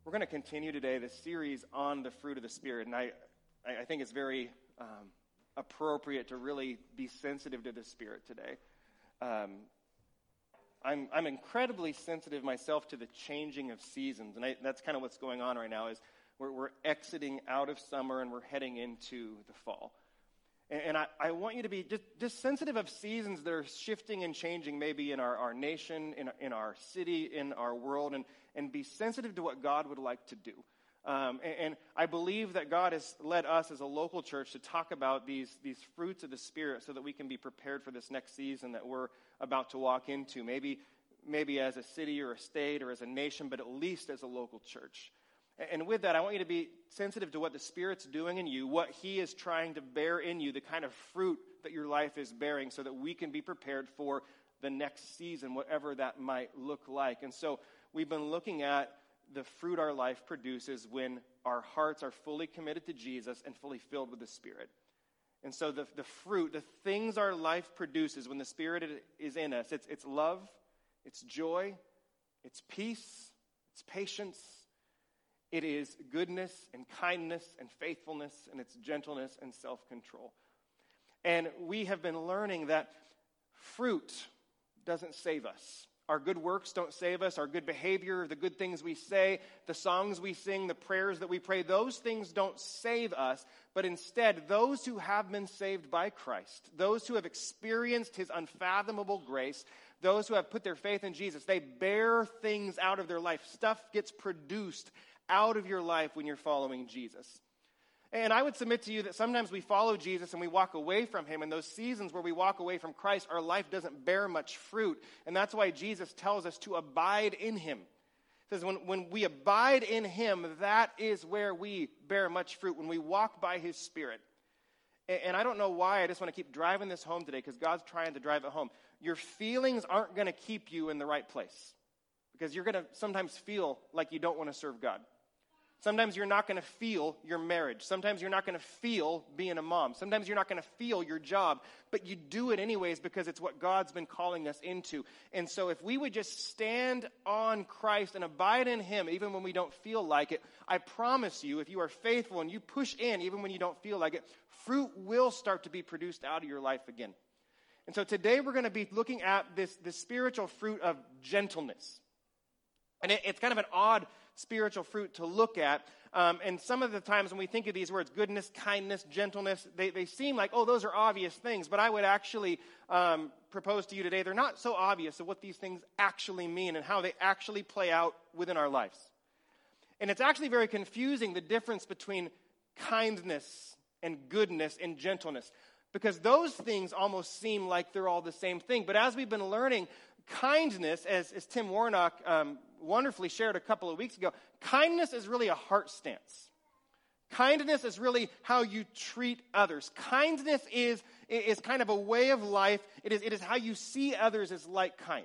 We're going to continue today this series on the fruit of the Spirit, and I think it's very appropriate to really be sensitive to the Spirit today. I'm incredibly sensitive myself to the changing of seasons, and that's kind of what's going on right now. Is we're exiting out of summer and we're heading into the fall. And I want you to be just sensitive of seasons that are shifting and changing maybe in our nation, in our city, in our world, and be sensitive to what God would like to do. And I believe that God has led us as a local church to talk about these fruits of the Spirit so that we can be prepared for this next season that we're about to walk into. Maybe as a city or a state or as a nation, but at least as a local church. And with that, I want you to be sensitive to what the Spirit's doing in you, what He is trying to bear in you, the kind of fruit that your life is bearing so that we can be prepared for the next season, whatever that might look like. And so we've been looking at the fruit our life produces when our hearts are fully committed to Jesus and fully filled with the Spirit. And so the fruit, the things our life produces when the Spirit is in us, it's love, it's joy, it's peace, it's patience, it is goodness and kindness and faithfulness, and it's gentleness and self-control. And we have been learning that fruit doesn't save us. Our good works don't save us. Our good behavior, the good things we say, the songs we sing, the prayers that we pray, those things don't save us. But instead, those who have been saved by Christ, those who have experienced His unfathomable grace, those who have put their faith in Jesus, they bear things out of their life. Stuff gets produced out of your life when you're following Jesus. And I would submit to you that sometimes we follow Jesus and we walk away from Him. And those seasons where we walk away from Christ, our life doesn't bear much fruit. And that's why Jesus tells us to abide in Him. He says when we abide in Him, that is where we bear much fruit, when we walk by His Spirit. And I don't know why, I just want to keep driving this home today because God's trying to drive it home. Your feelings aren't going to keep you in the right place because you're going to sometimes feel like you don't want to serve God. Sometimes you're not going to feel your marriage. Sometimes you're not going to feel being a mom. Sometimes you're not going to feel your job, but you do it anyways because it's what God's been calling us into. And so if we would just stand on Christ and abide in Him even when we don't feel like it, I promise you, if you are faithful and you push in even when you don't feel like it, fruit will start to be produced out of your life again. And so today we're going to be looking at this spiritual fruit of gentleness. And it's kind of an odd spiritual fruit to look at. And some of the times when we think of these words, goodness, kindness, gentleness, they seem like, oh, those are obvious things. But I would actually propose to you today, they're not so obvious of what these things actually mean and how they actually play out within our lives. And it's actually very confusing, the difference between kindness and goodness and gentleness. Because those things almost seem like they're all the same thing. But as we've been learning, kindness, as Tim Warnock wonderfully shared a couple of weeks ago, kindness is really a heart stance. Kindness is really how you treat others. Kindness is kind of a way of life. It is how you see others as like kind.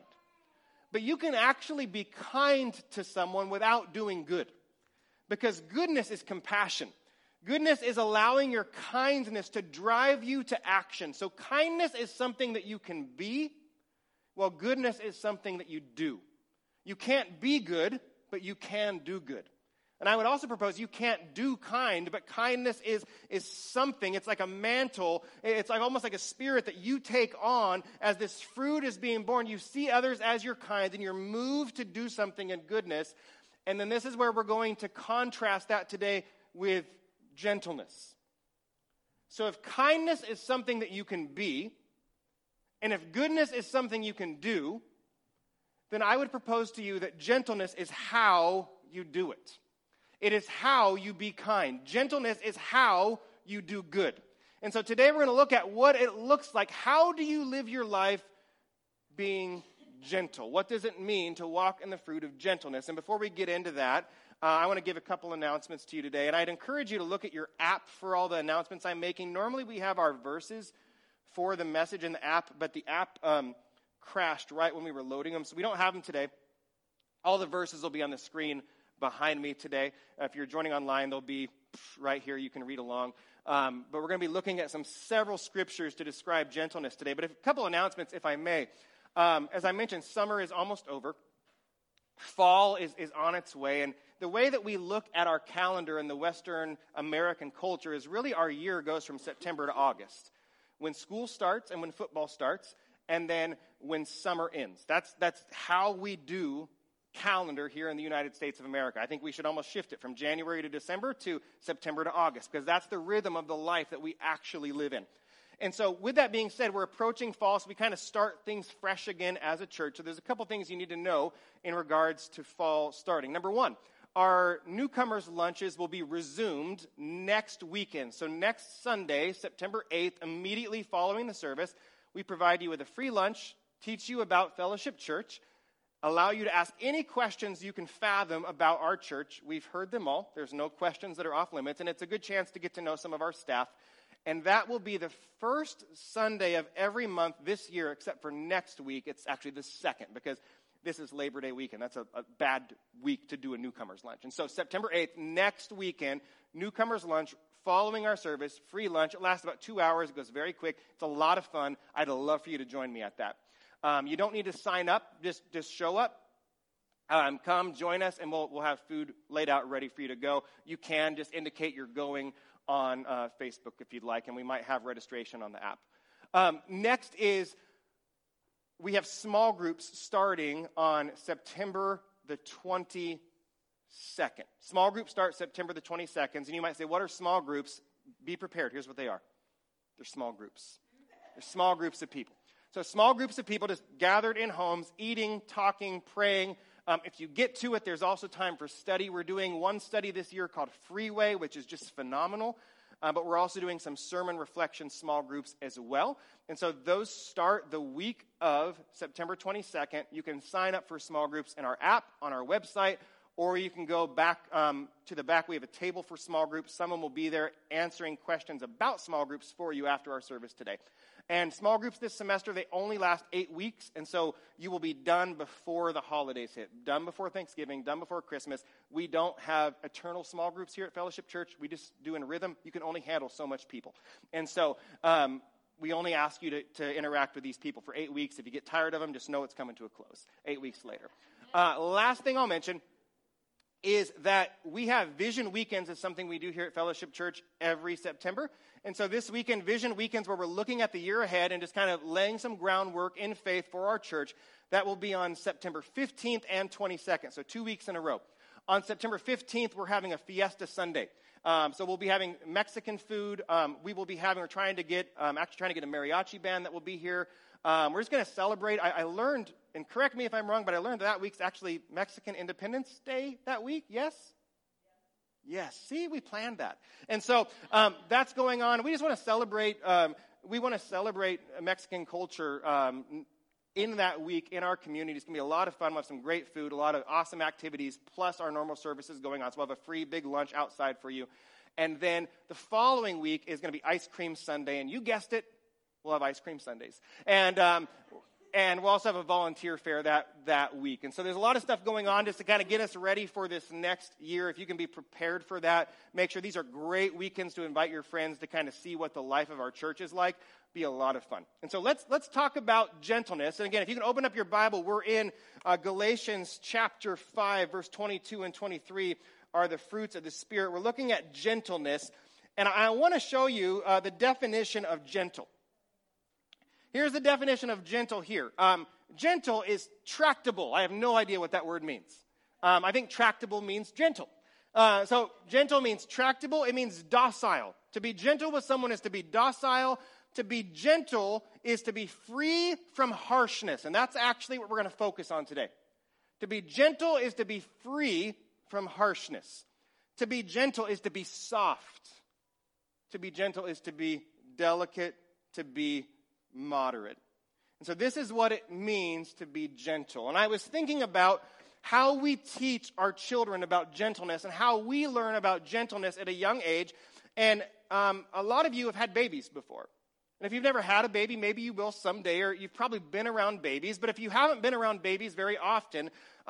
But you can actually be kind to someone without doing good. Because goodness is compassion. Goodness is allowing your kindness to drive you to action. So kindness is something that you can be, while goodness is something that you do. You can't be good, but you can do good. And I would also propose you can't do kind, but kindness is something. It's like a mantle. It's like almost like a spirit that you take on as this fruit is being born. You see others as you're kind, and you're moved to do something in goodness. And then this is where we're going to contrast that today with gentleness. So if kindness is something that you can be, and if goodness is something you can do, then I would propose to you that gentleness is how you do it. It is how you be kind. Gentleness is how you do good. And so today we're going to look at what it looks like. How do you live your life being gentle? What does it mean to walk in the fruit of gentleness? And before we get into that, I want to give a couple announcements to you today. And I'd encourage you to look at your app for all the announcements I'm making. Normally we have our verses for the message in the app, but the app crashed right when we were loading them, so we don't have them today. All the verses will be on the screen behind me today. If you're joining online, they'll be right here. You can read along. But we're going to be looking at several scriptures to describe gentleness today. But a couple announcements, if I may. As I mentioned, summer is almost over. Fall is on its way, and the way that we look at our calendar in the Western American culture is really our year goes from September to August, when school starts and when football starts, and then when summer ends. That's how we do calendar here in the United States of America. I think we should almost shift it from January to December to September to August, because that's the rhythm of the life that we actually live in. And so with that being said, we're approaching fall, so we kind of start things fresh again as a church. So there's a couple things you need to know in regards to fall starting. Number one, our newcomers' lunches will be resumed next weekend. So next Sunday, September 8th, immediately following the service, we provide you with a free lunch, teach you about Fellowship Church, allow you to ask any questions you can fathom about our church. We've heard them all. There's no questions that are off limits, and it's a good chance to get to know some of our staff. And that will be the first Sunday of every month this year, except for next week. It's actually the second, because this is Labor Day weekend. That's a bad week to do a newcomer's lunch. And so September 8th, next weekend, newcomer's lunch, following our service, free lunch. It lasts about 2 hours. It goes very quick. It's a lot of fun. I'd love for you to join me at that. You don't need to sign up. Just show up. Come, join us, and we'll have food laid out ready for you to go. You can just indicate you're going on Facebook if you'd like, and we might have registration on the app. Next is we have small groups starting on September the 22nd. Small groups start September the 22nd, and you might say, what are small groups? Be prepared. Here's what they are. They're small groups. They're small groups of people. So small groups of people just gathered in homes, eating, talking, praying. If you get to it, there's also time for study. We're doing one study this year called Freeway, which is just phenomenal. But we're also doing some sermon reflection small groups as well. And so those start the week of September 22nd. You can sign up for small groups in our app, on our website, or you can go back to the back. We have a table for small groups. Someone will be there answering questions about small groups for you after our service today. And small groups this semester, they only last 8 weeks, and so you will be done before the holidays hit, done before Thanksgiving, done before Christmas. We don't have eternal small groups here at Fellowship Church. We just do in rhythm. You can only handle so much people. And so we only ask you to interact with these people for 8 weeks. If you get tired of them, just know it's coming to a close 8 weeks later. Last thing I'll mention is that we have Vision Weekends is something we do here at Fellowship Church every September. And so this weekend, Vision Weekends, where we're looking at the year ahead and just kind of laying some groundwork in faith for our church, that will be on September 15th and 22nd, so 2 weeks in a row. On September 15th, we're having a Fiesta Sunday. So we'll be having Mexican food. We're trying to get a mariachi band that will be here. We're just going to celebrate. I learned, and correct me if I'm wrong, but I learned that week's actually Mexican Independence Day that week. Yes? Yes. See, we planned that. And so that's going on. We just want to celebrate. We want to celebrate Mexican culture in that week in our community. It's going to be a lot of fun. We'll have some great food, a lot of awesome activities, plus our normal services going on. So we'll have a free big lunch outside for you. And then the following week is going to be Ice Cream Sunday. And you guessed it, we'll have ice cream sundaes. And we'll also have a volunteer fair that week. And so there's a lot of stuff going on just to kind of get us ready for this next year. If you can be prepared for that, make sure these are great weekends to invite your friends to kind of see what the life of our church is like. Be a lot of fun. And so let's talk about gentleness. And again, if you can open up your Bible, we're in Galatians chapter 5, verse 22 and 23 are the fruits of the Spirit. We're looking at gentleness. And I want to show you the definition of gentle. Here's the definition of gentle here. Gentle is tractable. I have no idea what that word means. I think tractable means gentle. So gentle means tractable. It means docile. To be gentle with someone is to be docile. To be gentle is to be free from harshness. And that's actually what we're going to focus on today. To be gentle is to be free from harshness. To be gentle is to be soft. To be gentle is to be delicate, to be moderate. And so this is what it means to be gentle. And I was thinking about how we teach our children about gentleness and how we learn about gentleness at a young age. And a lot of you have had babies before. And if you've never had a baby, maybe you will someday, or you've probably been around babies. But if you haven't been around babies very often,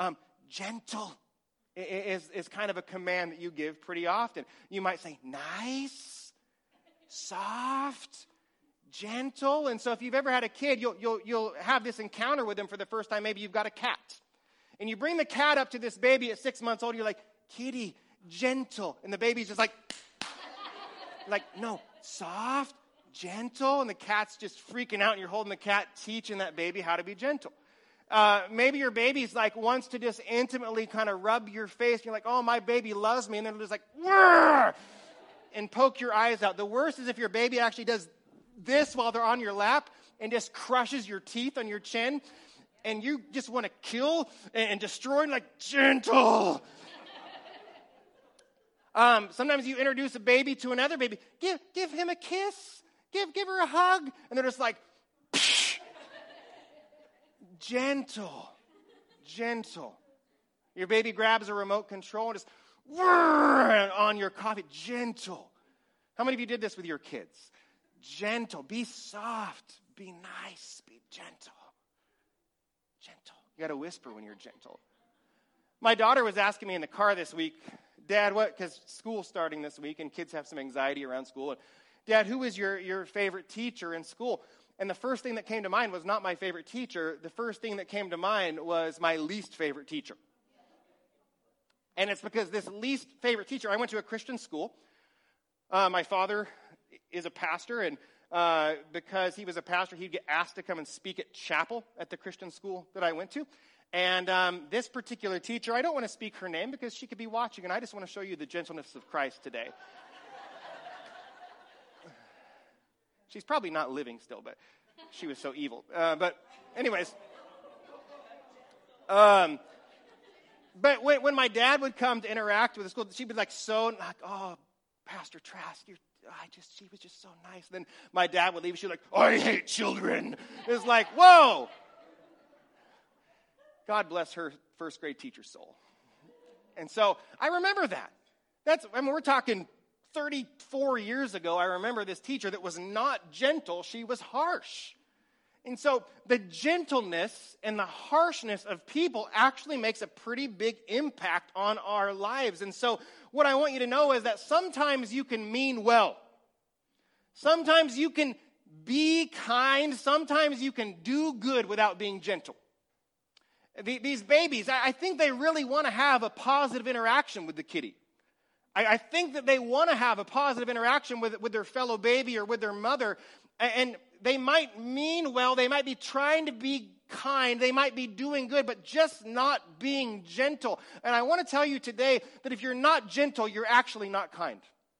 gentle is kind of a command that you give pretty often. You might say, nice, soft, gentle. And so if you've ever had a kid, you'll have this encounter with them for the first time. Maybe you've got a cat. And you bring the cat up to this baby at 6 months old, you're like, kitty, gentle. And the baby's just like, no, soft, gentle. And the cat's just freaking out, and you're holding the cat, teaching that baby how to be gentle. Maybe your baby's like wants to just intimately kind of rub your face. And you're like, oh, my baby loves me. And then they're just like, "Wah!" and poke your eyes out. The worst is if your baby actually does this while they're on your lap and just crushes your teeth on your chin. And you just want to kill and destroy, like, gentle. Sometimes you introduce a baby to another baby. Give him a kiss. Give her a hug. And they're just like, psh. Gentle. Your baby grabs a remote control and just on your coffee. Gentle. How many of you did this with your kids? Gentle. Be soft. Be nice. Be gentle. You got to whisper when you're gentle. My daughter was asking me in the car this week, Dad, what? Because school's starting this week and kids have some anxiety around school. And, Dad, who is your favorite teacher in school? And the first thing that came to mind was not my favorite teacher. The first thing that came to mind was my least favorite teacher. And it's because this least favorite teacher, I went to a Christian school. My father is a pastor, and because he was a pastor, he'd get asked to come and speak at chapel at the Christian school that I went to. And this particular teacher, I don't want to speak her name because she could be watching, and I just want to show you the gentleness of Christ today. She's probably not living still, but she was so evil. But anyways. But when my dad would come to interact with the school, she'd be like, oh, Pastor Trask, she was just so nice. And then my dad would leave. She'd be like, I hate children. It's like, whoa. God bless her first grade teacher's soul. And so I remember that. We're talking 34 years ago. I remember this teacher that was not gentle. She was harsh. And so the gentleness and the harshness of people actually makes a pretty big impact on our lives. And so what I want you to know is that sometimes you can mean well. Sometimes you can be kind. Sometimes you can do good without being gentle. These babies, I think they really want to have a positive interaction with the kitty. I think that they want to have a positive interaction with their fellow baby or with their mother. And they might mean well. They might be trying to be kind. They might be doing good, but just not being gentle. And I want to tell you today that if you're not gentle, you're actually not kind.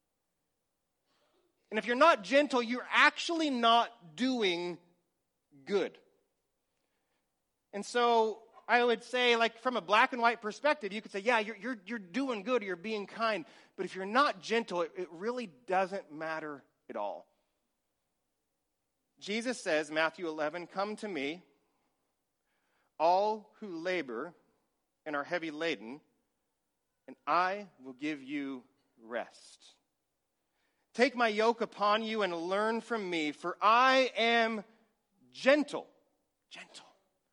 And if you're not gentle, you're actually not doing good. And so I would say, like, from a black and white perspective, you could say, yeah, you're doing good, or you're being kind. But if you're not gentle, it really doesn't matter at all. Jesus says, Matthew 11, come to me, all who labor and are heavy laden, and I will give you rest. Take my yoke upon you and learn from me, for I am gentle. Gentle.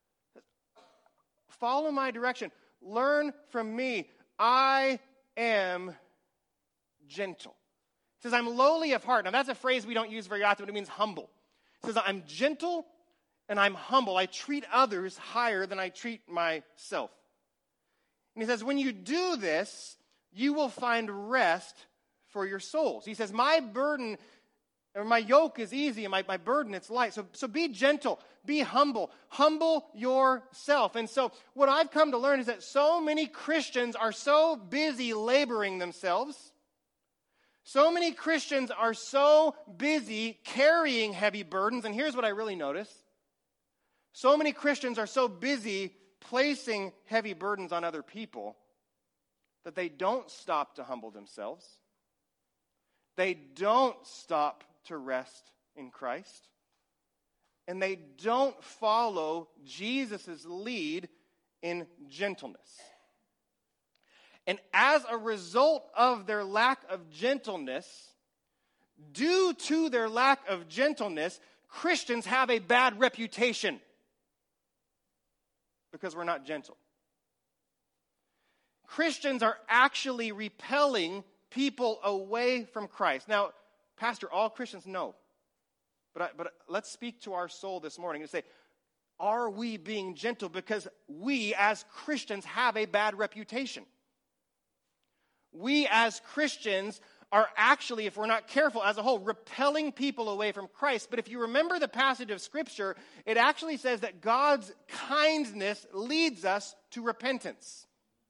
Follow my direction. Learn from me. I am gentle. It says, I'm lowly of heart. Now, that's a phrase we don't use very often, but it means humble. It says, I'm gentle and I'm humble. I treat others higher than I treat myself. And he says, when you do this, you will find rest for your souls. He says, my burden, or my yoke is easy, and my burden, it's light. So be gentle, be humble, humble yourself. And so what I've come to learn is that so many Christians are so busy laboring themselves. So many Christians are so busy carrying heavy burdens. And here's what I really notice. So many Christians are so busy placing heavy burdens on other people that they don't stop to humble themselves. They don't stop to rest in Christ. And they don't follow Jesus' lead in gentleness. And as a result of their lack of gentleness, due to their lack of gentleness, Christians have a bad reputation because we're not gentle. Christians are actually repelling people away from Christ. Now, Pastor, all Christians know. But let's speak to our soul this morning and say, are we being gentle? Because we as Christians have a bad reputation. We as Christians are actually, if we're not careful, as a whole, repelling people away from Christ. But if you remember the passage of Scripture, it actually says that God's kindness leads us to repentance.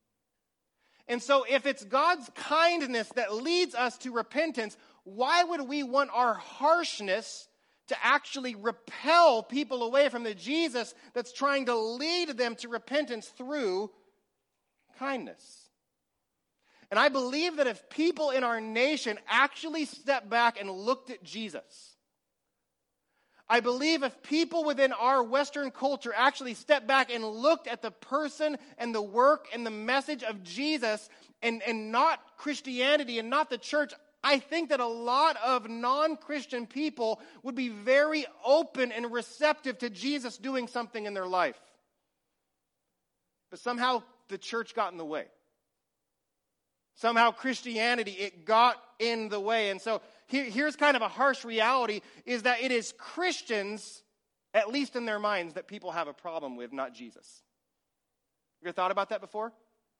And so if it's God's kindness that leads us to repentance, why would we want our harshness to actually repel people away from the Jesus that's trying to lead them to repentance through kindness? And I believe that if people in our nation actually stepped back and looked at Jesus, I believe if people within our Western culture actually stepped back and looked at the person and the work and the message of Jesus and not Christianity and not the church, I think that a lot of non-Christian people would be very open and receptive to Jesus doing something in their life. But somehow the church got in the way. Somehow Christianity, it got in the way. And so here's kind of a harsh reality, is that it is Christians, at least in their minds, that people have a problem with, not Jesus. You ever thought about that before?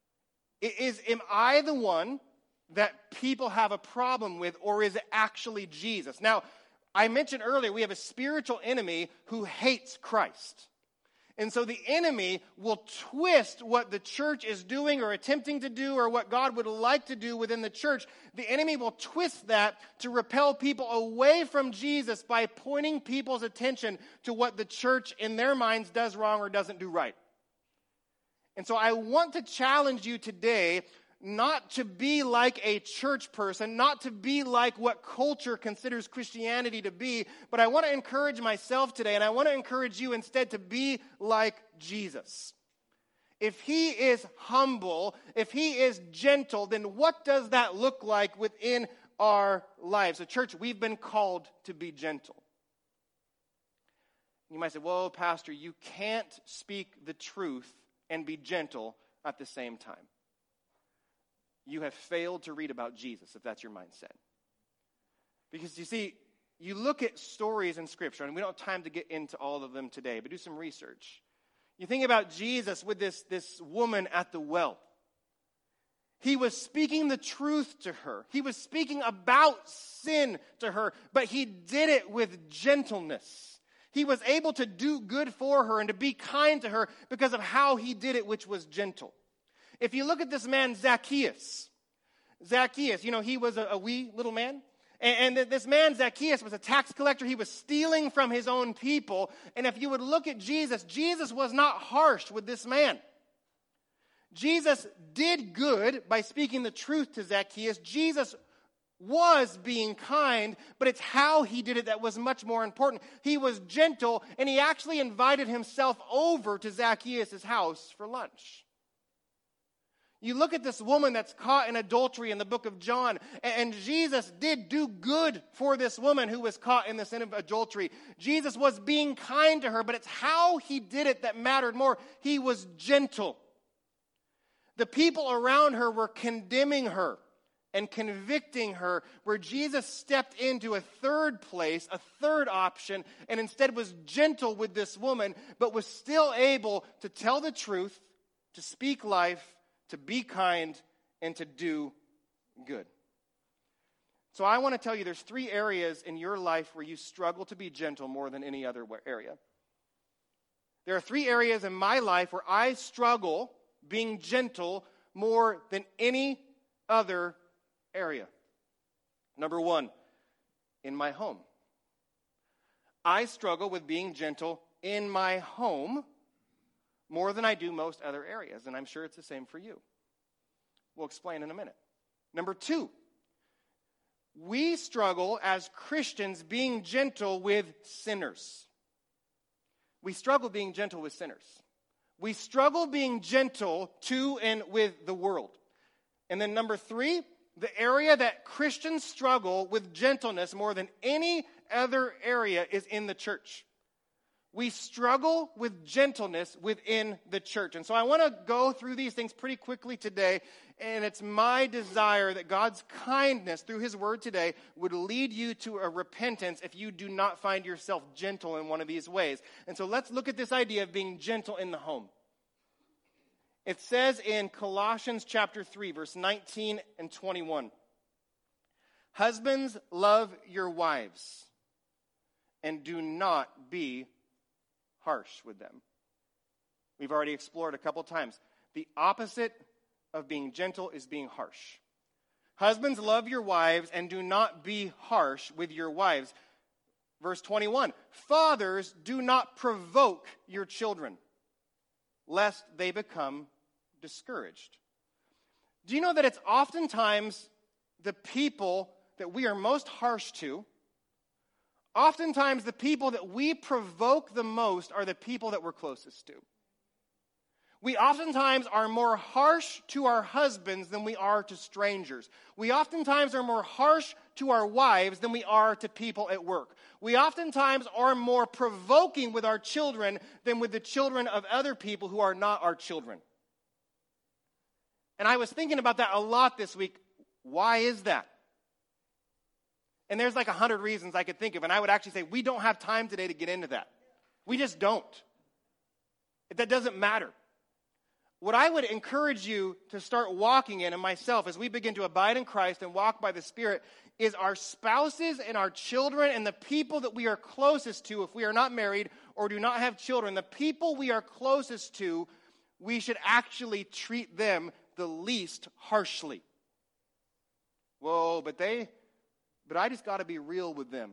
Am I the one that people have a problem with, or is it actually Jesus? Now, I mentioned earlier, we have a spiritual enemy who hates Christ. And so the enemy will twist what the church is doing or attempting to do or what God would like to do within the church. The enemy will twist that to repel people away from Jesus by pointing people's attention to what the church in their minds does wrong or doesn't do right. And so I want to challenge you today not to be like a church person, not to be like what culture considers Christianity to be, but I want to encourage myself today, and I want to encourage you instead to be like Jesus. If he is humble, if he is gentle, then what does that look like within our lives? So church, we've been called to be gentle. You might say, well, Pastor, you can't speak the truth and be gentle at the same time. You have failed to read about Jesus, if that's your mindset. Because you see, you look at stories in Scripture, and we don't have time to get into all of them today, but do some research. You think about Jesus with this woman at the well. He was speaking the truth to her. He was speaking about sin to her, but he did it with gentleness. He was able to do good for her and to be kind to her because of how he did it, which was gentle. If you look at this man, Zacchaeus, he was a wee little man. And this man, Zacchaeus, was a tax collector. He was stealing from his own people. And if you would look at Jesus, Jesus was not harsh with this man. Jesus did good by speaking the truth to Zacchaeus. Jesus was being kind, but it's how he did it that was much more important. He was gentle, and he actually invited himself over to Zacchaeus' house for lunch. You look at this woman that's caught in adultery in the book of John, and Jesus did do good for this woman who was caught in the sin of adultery. Jesus was being kind to her, but it's how he did it that mattered more. He was gentle. The people around her were condemning her and convicting her, where Jesus stepped into a third place, a third option, and instead was gentle with this woman, but was still able to tell the truth, to speak life, to be kind, and to do good. So I want to tell you there's 3 areas in your life where you struggle to be gentle more than any other area. There are 3 areas in my life where I struggle being gentle more than any other area. Number 1, in my home. I struggle with being gentle in my home more than I do most other areas, and I'm sure it's the same for you. We'll explain in a minute. Number 2, we struggle as Christians being gentle with sinners. We struggle being gentle with sinners. We struggle being gentle to and with the world. And then number 3, the area that Christians struggle with gentleness more than any other area is in the church. we struggle with gentleness within the church. And so I want to go through these things pretty quickly today. And it's my desire that God's kindness through his word today would lead you to a repentance if you do not find yourself gentle in one of these ways. And so let's look at this idea of being gentle in the home. It says in Colossians chapter 3, verse 19 and 21, husbands, love your wives and do not be harsh with them. We've already explored a couple times. The opposite of being gentle is being harsh. Husbands, love your wives and do not be harsh with your wives. Verse 21, fathers, do not provoke your children, lest they become discouraged. Do you know that it's oftentimes the people that we are most harsh to, oftentimes the people that we provoke the most are the people that we're closest to. We oftentimes are more harsh to our husbands than we are to strangers. We oftentimes are more harsh to our wives than we are to people at work. We oftentimes are more provoking with our children than with the children of other people who are not our children. And I was thinking about that a lot this week. Why is that? And there's like 100 reasons I could think of. And I would actually say, we don't have time today to get into that. We just don't. That doesn't matter. What I would encourage you to start walking in, and myself, as we begin to abide in Christ and walk by the Spirit, is our spouses and our children and the people that we are closest to, if we are not married or do not have children, the people we are closest to, we should actually treat them the least harshly. Whoa, but I just got to be real with them.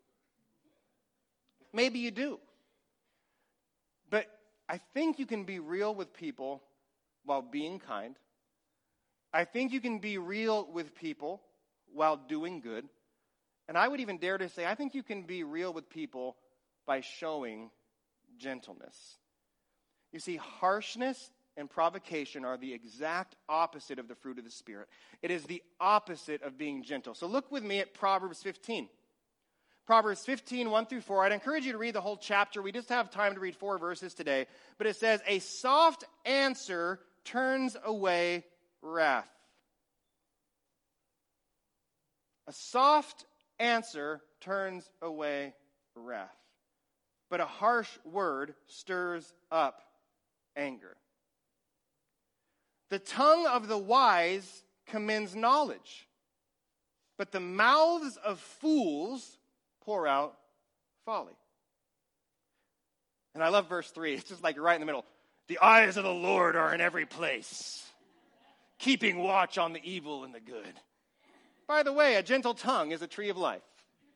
Maybe you do. But I think you can be real with people while being kind. I think you can be real with people while doing good. And I would even dare to say, I think you can be real with people by showing gentleness. You see, harshness and provocation are the exact opposite of the fruit of the Spirit. It is the opposite of being gentle. So look with me at Proverbs 15. Proverbs 15, 1 through 4. I'd encourage you to read the whole chapter. We just have time to read 4 verses today. But it says, a soft answer turns away wrath. A soft answer turns away wrath. But a harsh word stirs up anger. The tongue of the wise commends knowledge, but the mouths of fools pour out folly. And I love verse 3. It's just like right in the middle. The eyes of the Lord are in every place, keeping watch on the evil and the good. By the way, a gentle tongue is a tree of life.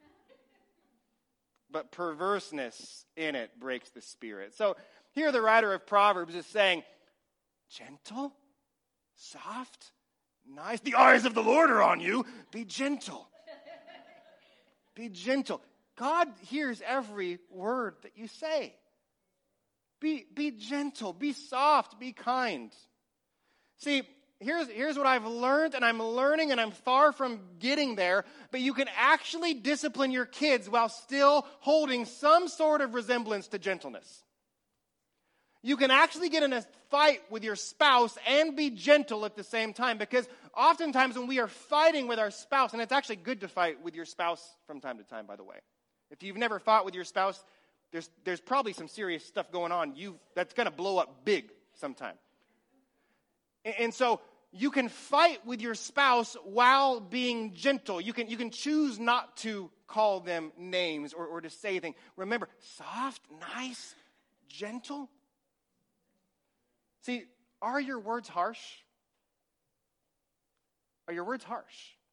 But perverseness in it breaks the spirit. So here the writer of Proverbs is saying, gentle, soft, nice. The eyes of the Lord are on you. Be gentle. Be gentle. God hears every word that you say. Be gentle. Be soft. Be kind. See, here's what I've learned, and I'm learning, and I'm far from getting there, but you can actually discipline your kids while still holding some sort of resemblance to gentleness. You can actually get in a fight with your spouse and be gentle at the same time, because oftentimes when we are fighting with our spouse, and it's actually good to fight with your spouse from time to time, by the way. If you've never fought with your spouse, there's probably some serious stuff going on. That's going to blow up big sometime. And so you can fight with your spouse while being gentle. You can choose not to call them names or to say things. Remember, soft, nice, gentle. See, are your words harsh? Are your words harsh?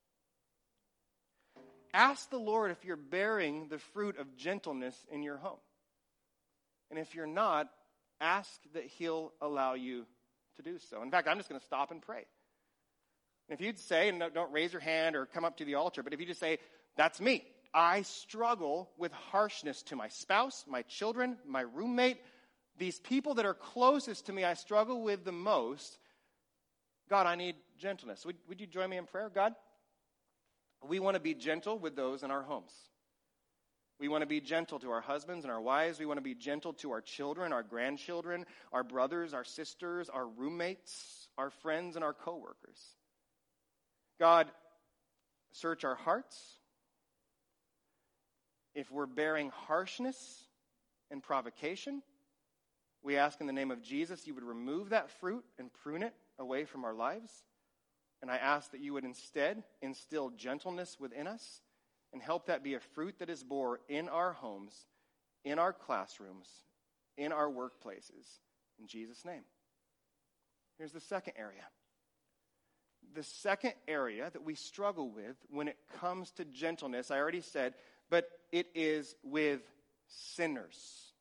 Ask the Lord if you're bearing the fruit of gentleness in your home. And if you're not, ask that He'll allow you to do so. In fact, I'm just going to stop and pray. And if you'd say, and don't raise your hand or come up to the altar, but if you just say, that's me. I struggle with harshness to my spouse, my children, my roommate, these people that are closest to me, I struggle with the most. God, I need gentleness. Would you join me in prayer? God, we want to be gentle with those in our homes. We want to be gentle to our husbands and our wives. We want to be gentle to our children, our grandchildren, our brothers, our sisters, our roommates, our friends, and our coworkers. God, search our hearts. If we're bearing harshness and provocation, we ask in the name of Jesus you would remove that fruit and prune it away from our lives. And I ask that you would instead instill gentleness within us and help that be a fruit that is borne in our homes, in our classrooms, in our workplaces. In Jesus' name. Here's the second area. The second area that we struggle with when it comes to gentleness, I already said, but it is with sinners.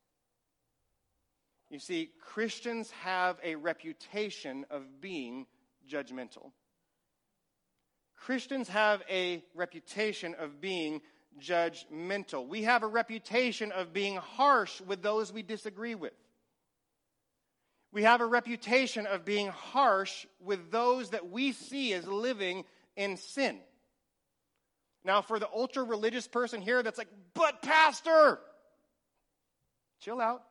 You see, Christians have a reputation of being judgmental. Christians have a reputation of being judgmental. We have a reputation of being harsh with those we disagree with. We have a reputation of being harsh with those that we see as living in sin. Now, for the ultra-religious person here that's like, but pastor, chill out.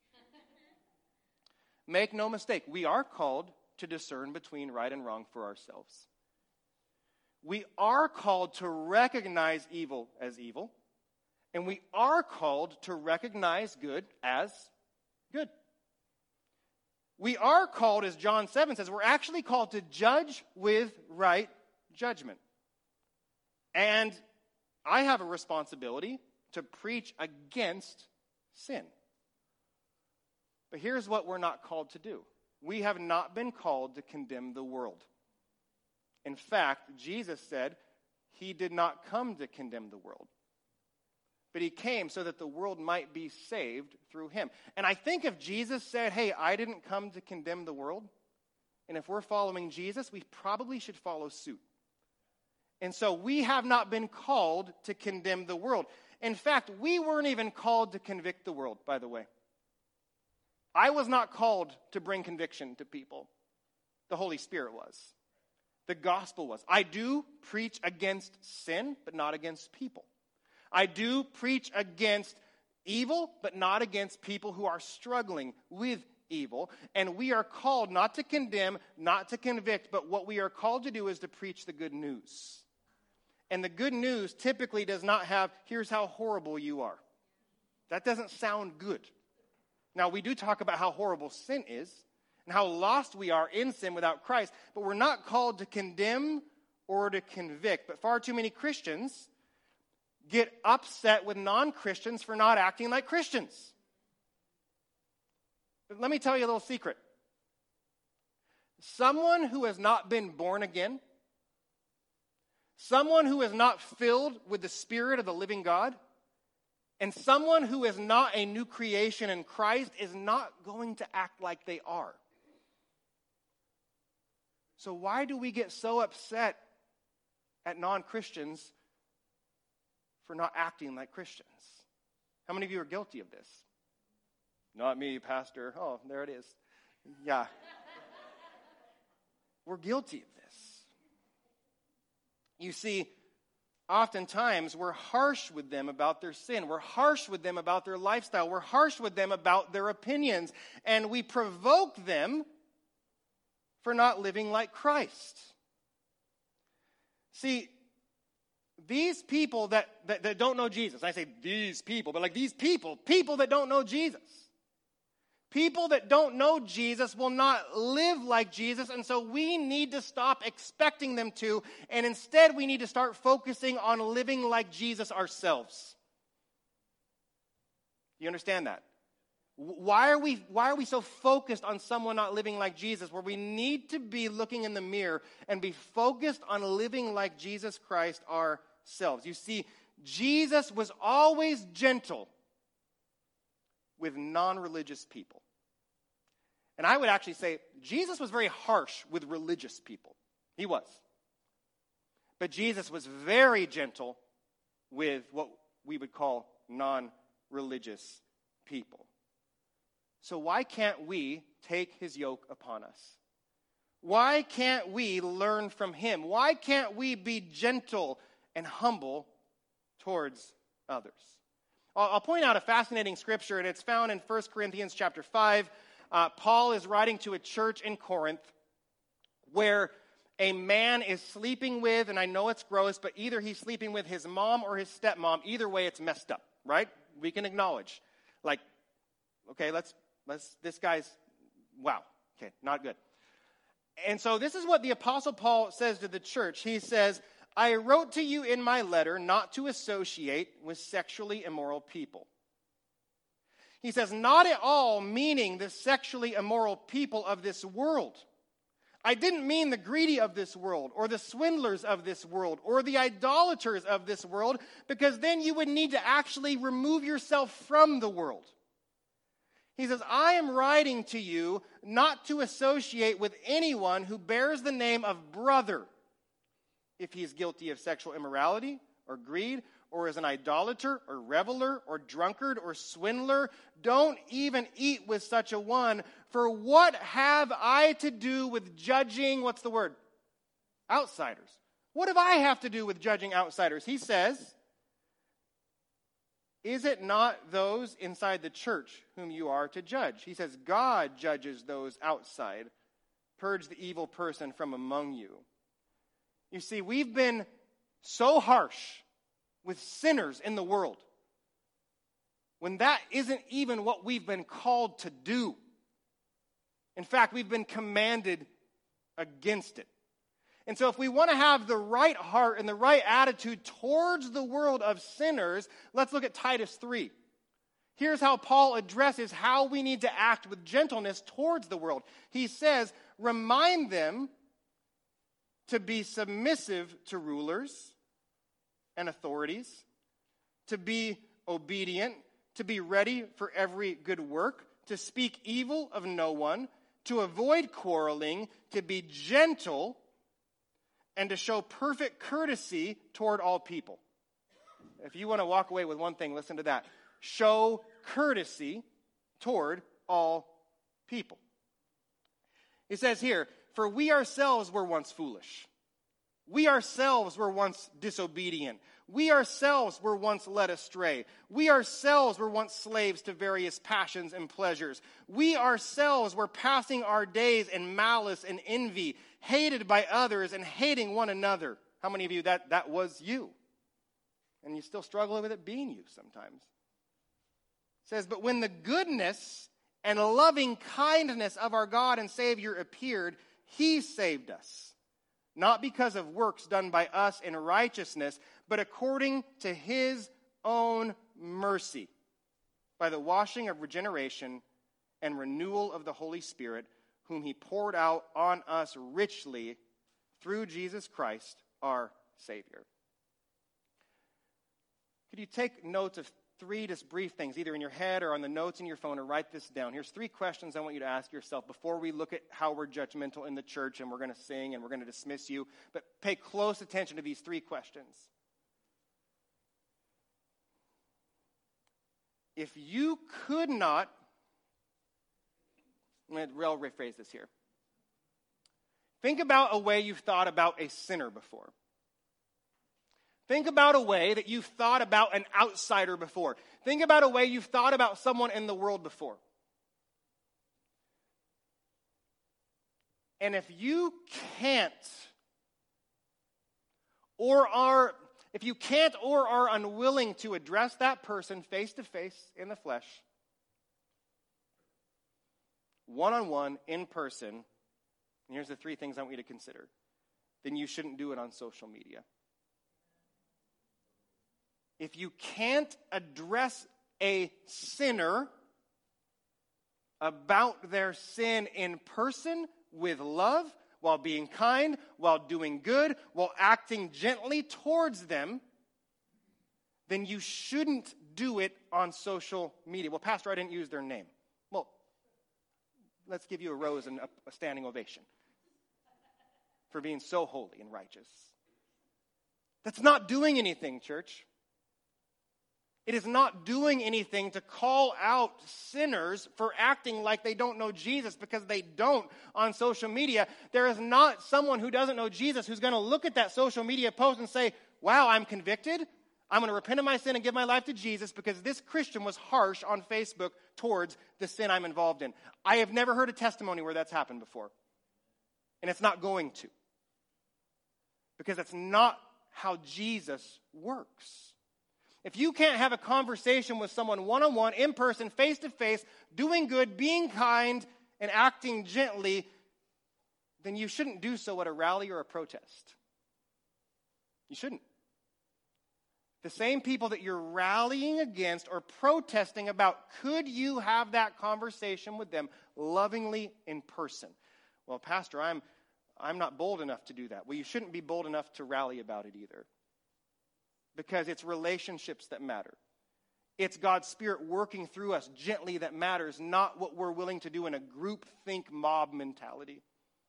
Make no mistake, we are called to discern between right and wrong for ourselves. We are called to recognize evil as evil, and we are called to recognize good as good. We are called, as John 7 says, we're actually called to judge with right judgment. And I have a responsibility to preach against sin. But here's what we're not called to do. We have not been called to condemn the world. In fact, Jesus said he did not come to condemn the world, but he came so that the world might be saved through him. And I think if Jesus said, hey, I didn't come to condemn the world, and if we're following Jesus, we probably should follow suit. And so we have not been called to condemn the world. In fact, we weren't even called to convict the world, by the way. I was not called to bring conviction to people. The Holy Spirit was. The gospel was. I do preach against sin, but not against people. I do preach against evil, but not against people who are struggling with evil. And we are called not to condemn, not to convict, but what we are called to do is to preach the good news. And the good news typically does not have, here's how horrible you are. That doesn't sound good. Now, we do talk about how horrible sin is and how lost we are in sin without Christ, but we're not called to condemn or to convict. But far too many Christians get upset with non-Christians for not acting like Christians. But let me tell you a little secret. Someone who has not been born again, someone who is not filled with the Spirit of the living God, and someone who is not a new creation in Christ is not going to act like they are. So why do we get so upset at non-Christians for not acting like Christians? How many of you are guilty of this? Not me, Pastor. Oh, there it is. Yeah. We're guilty of this. You see, oftentimes we're harsh with them about their sin. We're harsh with them about their lifestyle. We're harsh with them about their opinions. And we provoke them for not living like Christ. See, these people that don't know Jesus, I say these people, but like these people that don't know Jesus. People that don't know Jesus will not live like Jesus, and so we need to stop expecting them to, and instead we need to start focusing on living like Jesus ourselves. You understand that? Why are we so focused on someone not living like Jesus, where we need to be looking in the mirror and be focused on living like Jesus Christ ourselves? You see, Jesus was always gentle with non-religious people. And I would actually say Jesus was very harsh with religious people. He was. But Jesus was very gentle with what we would call non-religious people. So why can't we take his yoke upon us? Why can't we learn from him? Why can't we be gentle and humble towards others? I'll point out a fascinating scripture, and it's found in 1 Corinthians chapter 5. Paul is writing to a church in Corinth where a man is sleeping with, and I know it's gross, but either he's sleeping with his mom or his stepmom. Either way, it's messed up, right? We can acknowledge. Like, okay, this guy's, wow, okay, not good. And so this is what the Apostle Paul says to the church. He says, I wrote to you in my letter not to associate with sexually immoral people. He says, not at all meaning the sexually immoral people of this world. I didn't mean the greedy of this world, or the swindlers of this world, or the idolaters of this world, because then you would need to actually remove yourself from the world. He says, I am writing to you not to associate with anyone who bears the name of brother, if he is guilty of sexual immorality or greed, or is an idolater or reveler or drunkard or swindler. Don't even eat with such a one. For what have I to do with judging, what's the word? Outsiders. What have I have to do with judging outsiders? He says, is it not those inside the church whom you are to judge? He says, God judges those outside. Purge the evil person from among you. You see, we've been so harsh with sinners in the world when that isn't even what we've been called to do. In fact, we've been commanded against it. And so if we want to have the right heart and the right attitude towards the world of sinners, let's look at Titus 3. Here's how Paul addresses how we need to act with gentleness towards the world. He says, remind them to be submissive to rulers and authorities, to be obedient, to be ready for every good work, to speak evil of no one, to avoid quarreling, to be gentle, and to show perfect courtesy toward all people. If you want to walk away with one thing, listen to that. Show courtesy toward all people. He says here, for we ourselves were once foolish. We ourselves were once disobedient. We ourselves were once led astray. We ourselves were once slaves to various passions and pleasures. We ourselves were passing our days in malice and envy, hated by others and hating one another. How many of you, that was you? And you still struggle with it being you sometimes. It says, but when the goodness and loving kindness of our God and Savior appeared, He saved us. Not because of works done by us in righteousness, but according to His own mercy, by the washing of regeneration and renewal of the Holy Spirit, whom He poured out on us richly through Jesus Christ, our Savior. Could you take notes of 3 just brief things, either in your head or on the notes in your phone, or write this down. Here's 3 questions I want you to ask yourself before we look at how we're judgmental in the church, and we're going to sing and we're going to dismiss you. But pay close attention to these 3 questions. If you could not, I'll rephrase this here. Think about a way you've thought about a sinner before. Think about a way that you've thought about an outsider before. Think about a way you've thought about someone in the world before. And if you can't or are unwilling to address that person face to face in the flesh, one-on-one, in person, and here's the 3 things I want you to consider, then you shouldn't do it on social media. If you can't address a sinner about their sin in person with love, while being kind, while doing good, while acting gently towards them, then you shouldn't do it on social media. Well, Pastor, I didn't use their name. Well, let's give you a rose and a standing ovation for being so holy and righteous. That's not doing anything, church. It is not doing anything to call out sinners for acting like they don't know Jesus, because they don't on social media. There is not someone who doesn't know Jesus who's going to look at that social media post and say, wow, I'm convicted. I'm going to repent of my sin and give my life to Jesus because this Christian was harsh on Facebook towards the sin I'm involved in. I have never heard a testimony where that's happened before. And it's not going to. Because that's not how Jesus works. If you can't have a conversation with someone one-on-one, in person, face-to-face, doing good, being kind, and acting gently, then you shouldn't do so at a rally or a protest. You shouldn't. The same people that you're rallying against or protesting about, could you have that conversation with them lovingly in person? Well, Pastor, I'm not bold enough to do that. Well, you shouldn't be bold enough to rally about it either. Because it's relationships that matter. It's God's Spirit working through us gently that matters, not what we're willing to do in a group think mob mentality.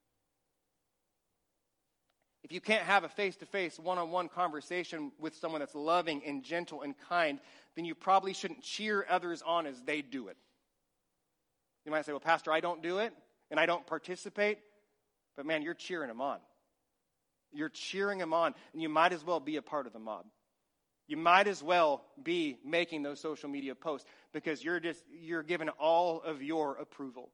If you can't have a face-to-face, one-on-one conversation with someone that's loving and gentle and kind, then you probably shouldn't cheer others on as they do it. You might say, well, Pastor, I don't do it, and I don't participate. But man, you're cheering them on. You're cheering them on, and you might as well be a part of the mob. You might as well be making those social media posts because you're given all of your approval.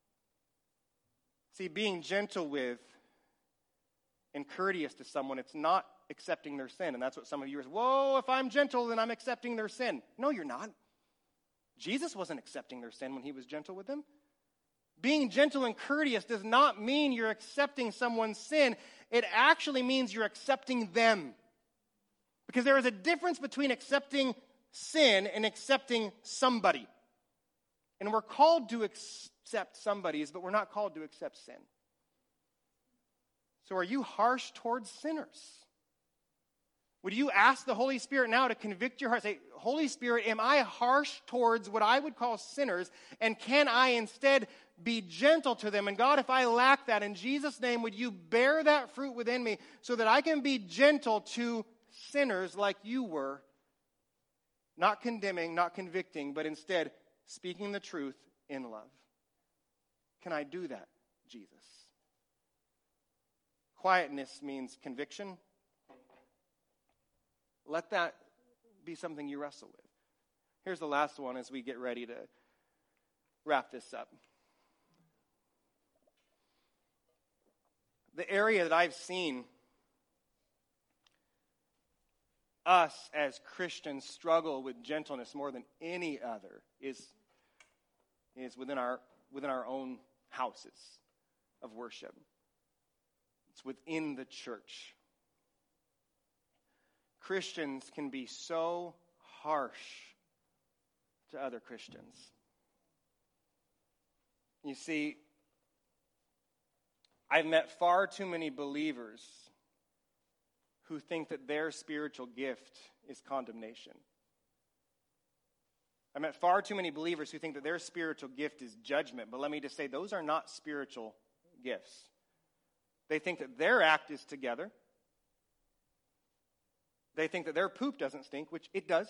See, being gentle with and courteous to someone, it's not accepting their sin. And that's what some of you are, whoa, if I'm gentle, then I'm accepting their sin. No, you're not. Jesus wasn't accepting their sin when he was gentle with them. Being gentle and courteous does not mean you're accepting someone's sin. It actually means you're accepting them. Because there is a difference between accepting sin and accepting somebody. And we're called to accept somebody's, but we're not called to accept sin. So are you harsh towards sinners? Would you ask the Holy Spirit now to convict your heart? Say, Holy Spirit, am I harsh towards what I would call sinners? And can I instead be gentle to them? And God, if I lack that, in Jesus' name, would you bear that fruit within me so that I can be gentle to sinners like you were? Not condemning, not convicting, but instead speaking the truth in love. Can I do that, Jesus? Quietness means conviction. Let that be something you wrestle with. Here's the last one as we get ready to wrap this up. The area that I've seen us as Christians struggle with gentleness more than any other is within our own houses of worship. It's within the church. Christians can be so harsh to other Christians. You see, I've met far too many believers who think that their spiritual gift is condemnation. I met far too many believers who think that their spiritual gift is judgment. But let me just say, those are not spiritual gifts. They think that their act is together. They think that their poop doesn't stink, which it does.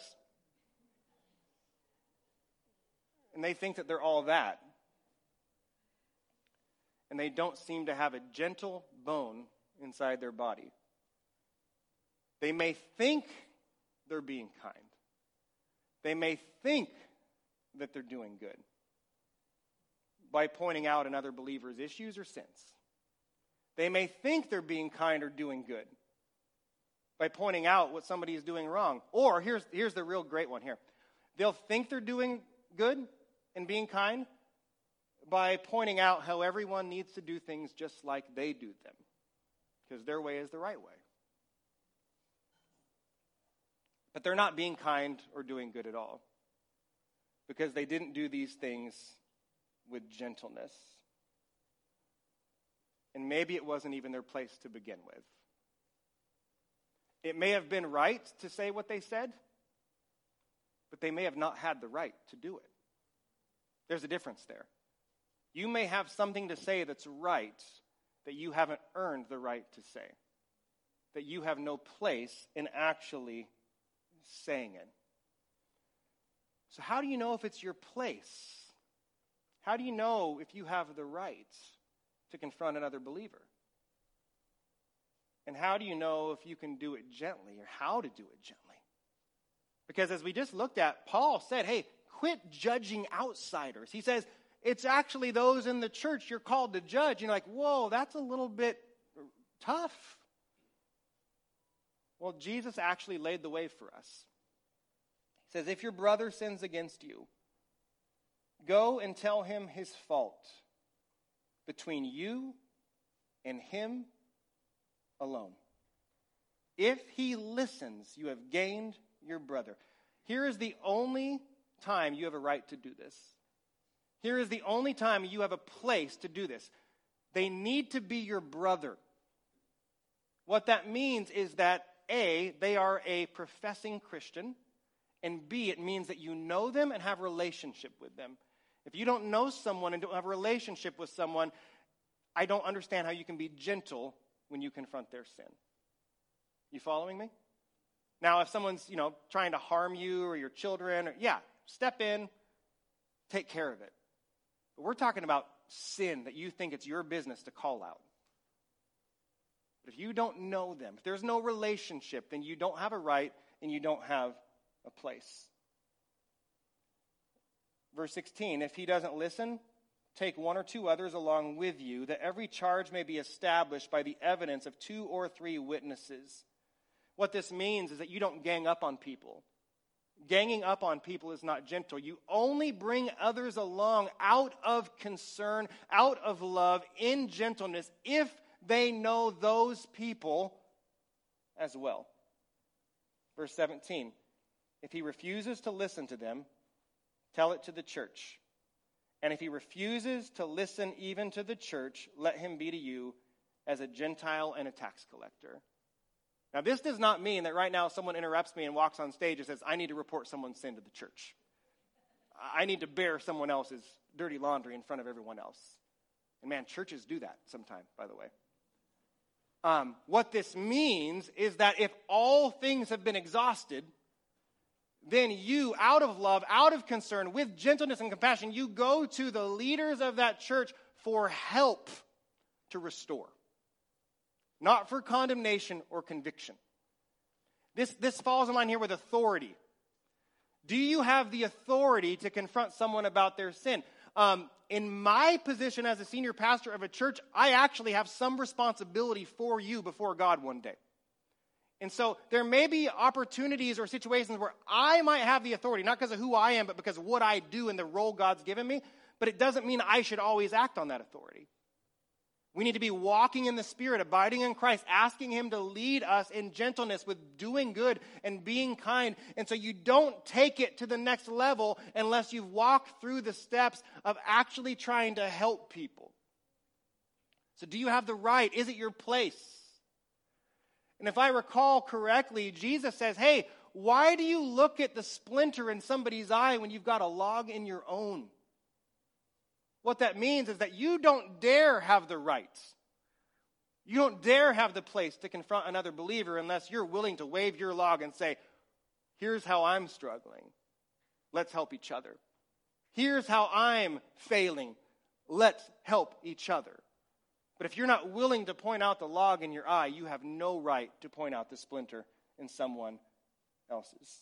And they think that they're all that. And they don't seem to have a gentle bone inside their body. They may think they're being kind. They may think that they're doing good by pointing out another believer's issues or sins. They may think they're being kind or doing good by pointing out what somebody is doing wrong. Or here's the real great one here. They'll think they're doing good and being kind by pointing out how everyone needs to do things just like they do them, because their way is the right way. But they're not being kind or doing good at all, because they didn't do these things with gentleness. And maybe it wasn't even their place to begin with. It may have been right to say what they said, but they may have not had the right to do it. There's a difference there. You may have something to say that's right that you haven't earned the right to say, that you have no place in actually saying it. So how do you know if it's your place? How do you know if you have the right to confront another believer? And how do you know if you can do it gently, or how to do it gently? Because as we just looked at, Paul said, hey, quit judging outsiders. He says, it's actually those in the church you're called to judge. You're like, whoa, that's a little bit tough. Well, Jesus actually laid the way for us. He says, if your brother sins against you, go and tell him his fault between you and him alone. If he listens, you have gained your brother. Here is the only time you have a right to do this. Here is the only time you have a place to do this. They need to be your brother. What that means is that A, they are a professing Christian, and B, it means that you know them and have a relationship with them. If you don't know someone and don't have a relationship with someone, I don't understand how you can be gentle when you confront their sin. You following me? Now, if someone's, trying to harm you or your children, step in, take care of it. But we're talking about sin that you think it's your business to call out. But if you don't know them, if there's no relationship, then you don't have a right and you don't have a place. Verse 16, if he doesn't listen, take one or two others along with you, that every charge may be established by the evidence of 2 or 3 witnesses. What this means is that you don't gang up on people. Ganging up on people is not gentle. You only bring others along out of concern, out of love, in gentleness, if they know those people as well. Verse 17, if he refuses to listen to them, tell it to the church. And if he refuses to listen even to the church, let him be to you as a Gentile and a tax collector. Now, this does not mean that right now someone interrupts me and walks on stage and says, I need to report someone's sin to the church. I need to bear someone else's dirty laundry in front of everyone else. And man, churches do that sometime, by the way. What this means is that if all things have been exhausted, then you, out of love, out of concern, with gentleness and compassion, you go to the leaders of that church for help to restore. Not for condemnation or conviction. This falls in line here with authority. Do you have the authority to confront someone about their sin? In my position as a senior pastor of a church, I actually have some responsibility for you before God one day. And so there may be opportunities or situations where I might have the authority, not because of who I am, but because of what I do and the role God's given me. But it doesn't mean I should always act on that authority. We need to be walking in the Spirit, abiding in Christ, asking Him to lead us in gentleness with doing good and being kind. And so you don't take it to the next level unless you've walked through the steps of actually trying to help people. So do you have the right? Is it your place? And if I recall correctly, Jesus says, hey, why do you look at the splinter in somebody's eye when you've got a log in your own? What that means is that you don't dare have the right. You don't dare have the place to confront another believer unless you're willing to wave your log and say, here's how I'm struggling. Let's help each other. Here's how I'm failing. Let's help each other. But if you're not willing to point out the log in your eye, you have no right to point out the splinter in someone else's.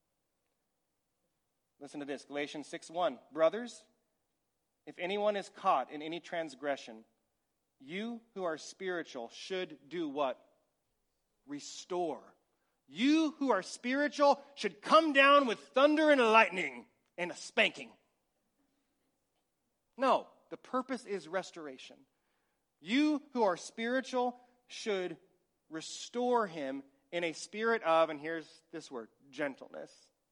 Listen to this, Galatians 6:1. Brothers, if anyone is caught in any transgression, you who are spiritual should do what? Restore. You who are spiritual should come down with thunder and lightning and a spanking. No, the purpose is restoration. You who are spiritual should restore him in a spirit of, and here's this word, gentleness.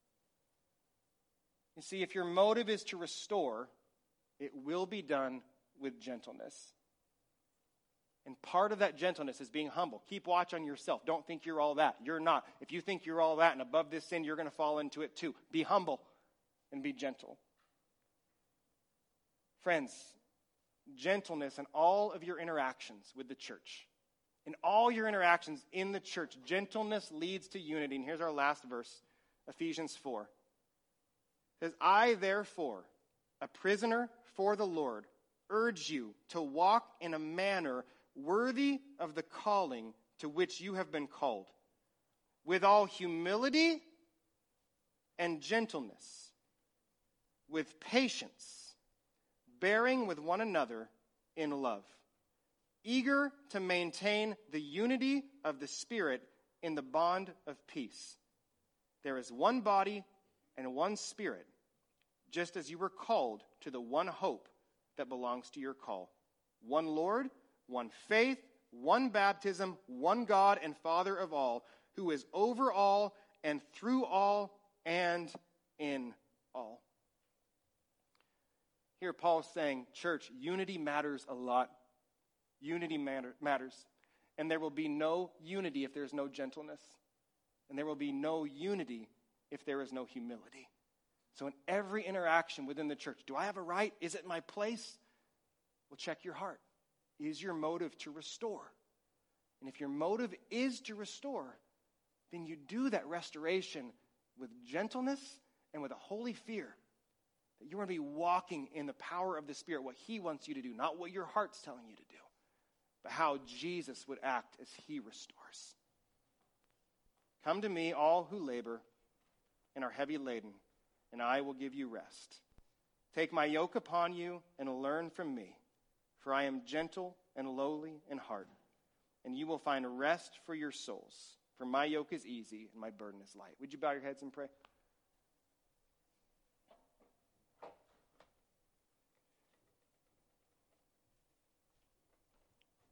You see, if your motive is to restore, it will be done with gentleness. And part of that gentleness is being humble. Keep watch on yourself. Don't think you're all that. You're not. If you think you're all that and above this sin, you're going to fall into it too. Be humble and be gentle. Friends, gentleness in all of your interactions with the church, in all your interactions in the church, gentleness leads to unity. And here's our last verse, Ephesians 4. It says, I therefore, a prisoner for the Lord, urge you to walk in a manner worthy of the calling to which you have been called, with all humility and gentleness, with patience, bearing with one another in love, eager to maintain the unity of the Spirit in the bond of peace. There is one body and one Spirit, just as you were called to the one hope that belongs to your call. One Lord, one faith, one baptism, one God and Father of all, who is over all and through all and in all. Here Paul's saying, church, unity matters a lot. Unity matters. And there will be no unity if there is no gentleness. And there will be no unity if there is no humility. So in every interaction within the church, do I have a right? Is it my place? Well, check your heart. Is your motive to restore? And if your motive is to restore, then you do that restoration with gentleness and with a holy fear. That you're going to be walking in the power of the Spirit, what He wants you to do, not what your heart's telling you to do, but how Jesus would act as He restores. Come to me, all who labor and are heavy laden, and I will give you rest. Take my yoke upon you and learn from me, for I am gentle and lowly in heart, and you will find rest for your souls. For my yoke is easy and my burden is light. Would you bow your heads and pray?